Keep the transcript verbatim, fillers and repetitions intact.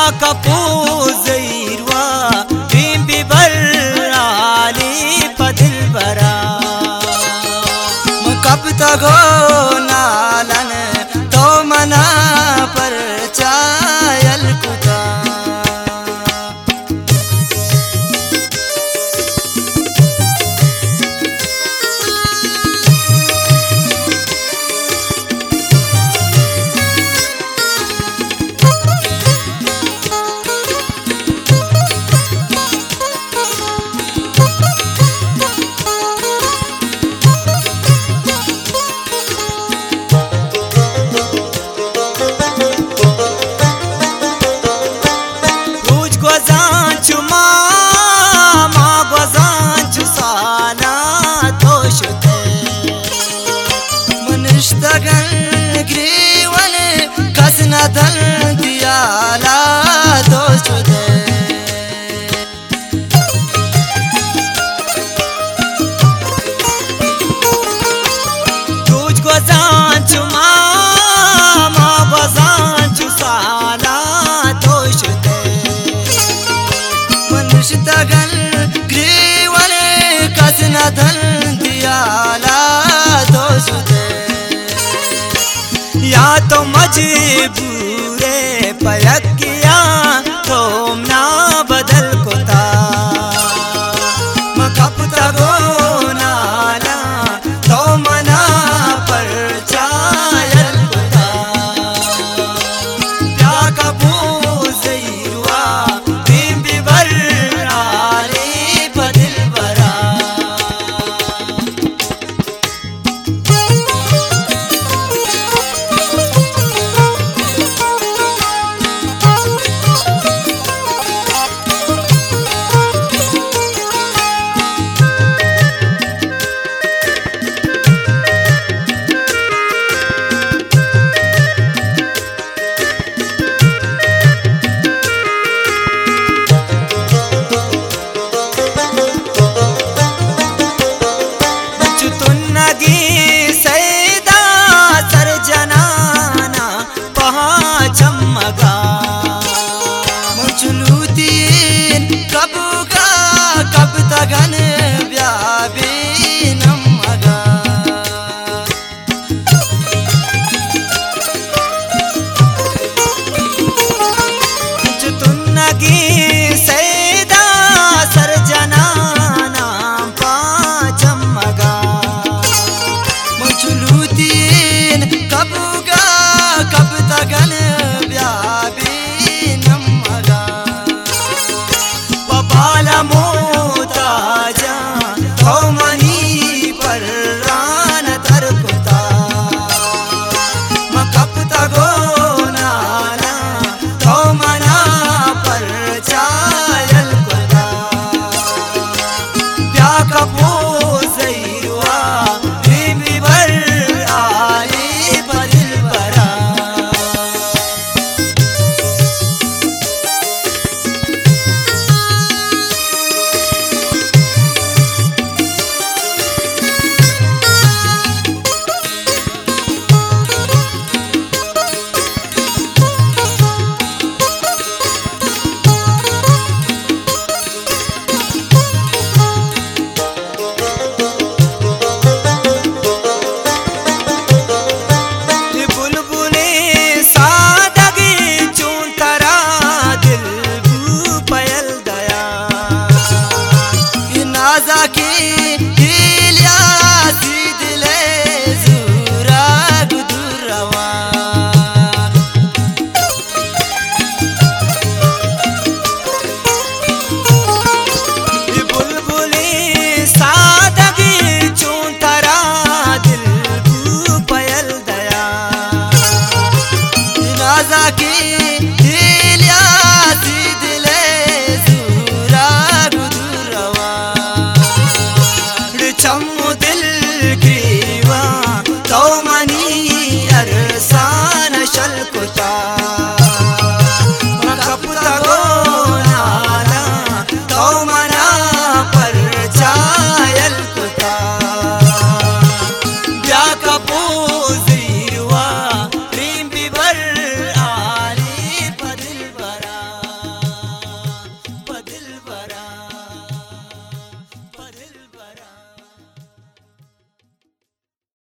कपूज़ैरवा बिंबी बराली पदिल बरा कब तक हो नालन तो मना पर चायल कुदा धन दियाला दोस्त दे तुझको जांचू मामा बजांचू साला दोस्त दे मनुष्य तगन ग्रीवले कसना धन दियाला दोस्त दे या तो मजबूरे पयकिया तुम ना बदल कोता मकब तगो नाला तो मना पर चायल कोता या कपूज़ैरवा बिंबी बराली पदिल बरा कब तगन व्याबी नमगा चुतुन्नगी सैदा सरजनाना पाचमगा मचलूतीन कबूगा कब तगन व्याबी नमगा पपाला मो की